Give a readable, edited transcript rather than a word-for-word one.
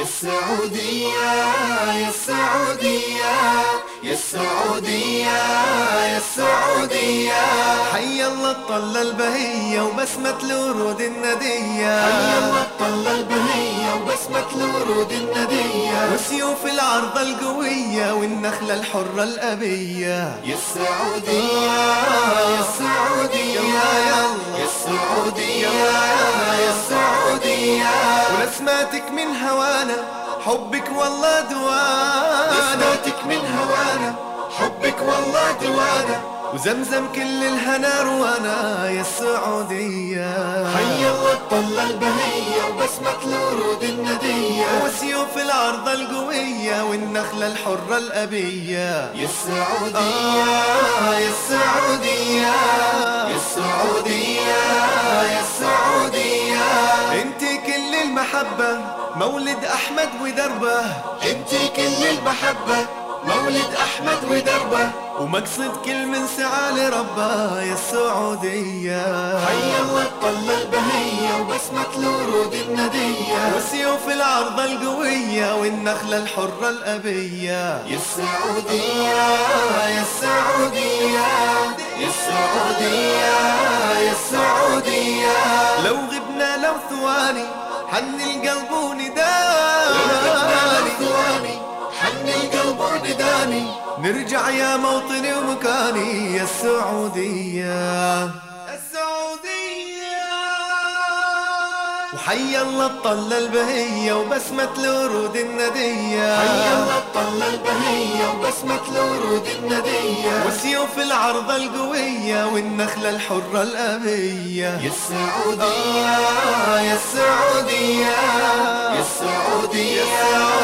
السعودية يا السعودية يا السعودية يا السعودية. حي الله الطلة البهية وبسمة الورود الندية، حي الله الطلة البهية وبسمة الورود الندية، وسيوف العرضة القوية والنخلة الحرة الأبية. يا السعودية يا السعودية يا السعودية يا السعودية. ونسماتك من هوانا حبك والله دوانا، نسماتك من هوانا حبك والله دوانا، وزمزم كل الهنا روانا يا السعودية. حي الله الطلة البهية وبسمة الورود الندية، وسيوف العرضة القوية والنخلة الحرة الأبية. يا السعودية يا السعودية يا السعودية يا السعودية. انتي كل المحبة مولد أحمد ودربه، انتي كل المحبة مولد أحمد ودربه، ومقصد كل من سعى لربه يا السعودية. حي الله الطلة البهية وبسمة الورود الندية، وسيوف العرضة القوية والنخلة الحرة الأبية. يا السعودية يا السعودية يا السعودية يا السعودية. لو غبنا لو ثواني حن القلب ونداني، حن القلب ونداني، نرجع يا موطني ومكاني يا السعودية. السعودية. وحي الله الطلة البهية وبسمة الورود الندية، حي الله الطلة البهية وبسمة الورود الندية، وسيوف العرضة القوية والنخلة الحرة الأبية. يا السعودية يا السعودية يا السعودية